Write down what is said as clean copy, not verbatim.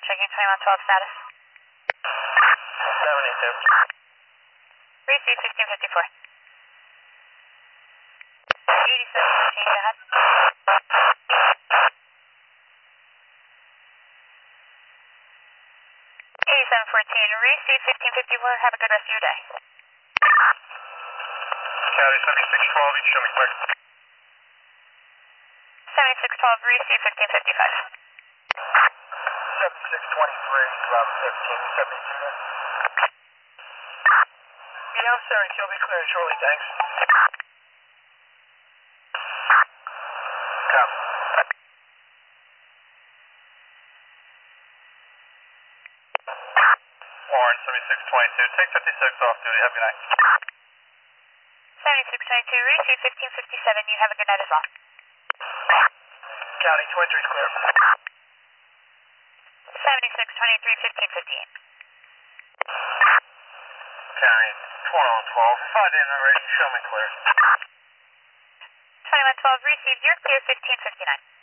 checking 2112 status. 72. Receive 1554. 8714, go ahead. 8714, receive 1554, have a good rest of your day. County 7612, you show me clear. 7612, receive 1555. 7623, Bravo 1572 there. Yeah, I'm sorry, you'll be clear shortly, thanks. Copy. Warren 7622, take 56 off duty, have a good night. 7622, receive 1557, you have a good night as well. County 23 is clear. 7623, 1558. County 2112, find in already, show me clear. 2112, received, you're clear 1559.